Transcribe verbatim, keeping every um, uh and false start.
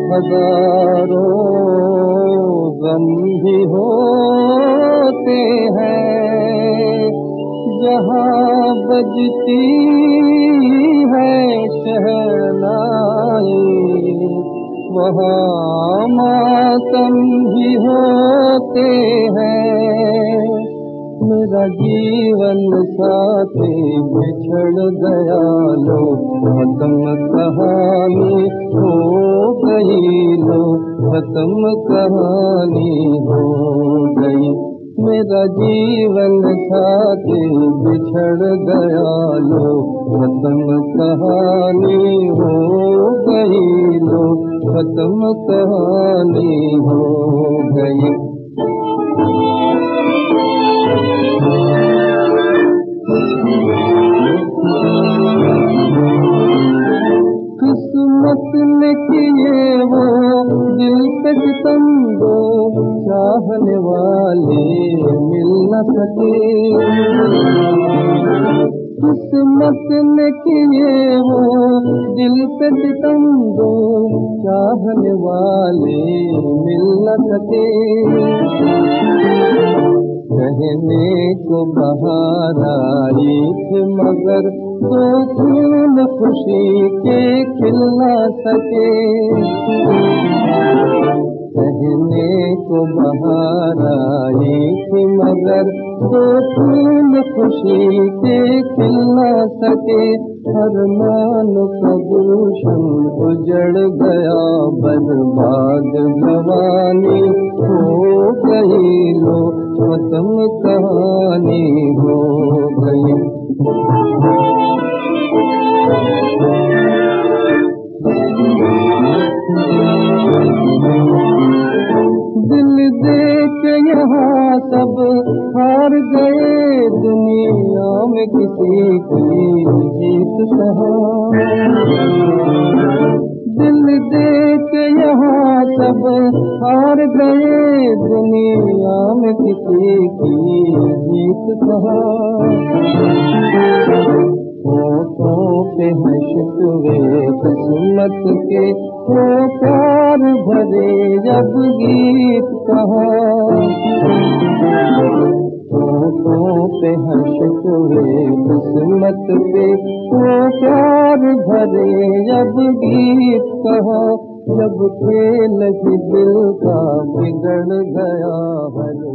हजारों गम भी होते हैं, जहाँ बजती है शहनाई वहाँ मातम भी होते हैं। मेरा जीवन साथी बिछड़ गया लो, खत्म कहानी हो गई लो, खत्म कहानी हो गई। मेरा जीवन साथी बिछड़ गया लो, खत्म कहानी हो गई लो, खत्म कहानी हो गई। किस्मत ने किए वो दिल पे सितम, दो चाहने वाले मिल न सके। किस्मत ने किए वो दिल पे सितम, दो चाहने वाले मिल न सके। कहने को बहार आई थी मगर दो फूल खुशी के खिल न सके। कहने को बहार आई थी मगर दो फूल खुशी के खिल न सके। अरमान का गुलशन उजड़ गया, बर्बाद जवानी हो गई लो, खत्म कहानी हो गई। दिल दे के यहाँ सब हार गए, दुनिया में किसी की जीत कहाँ। दिल दे के यहाँ सब हार गए, दुनिया में किसी की जीत कहाँ। होठों पे है शिकवे किस्मत के, वो प्यार भरे जब गीत कहाँ। होठों पे है शिकवे किस्मत के, वो प्यार भरे जब गीत कहाँ। जब खेल ही दिल का बिगड़ गया हर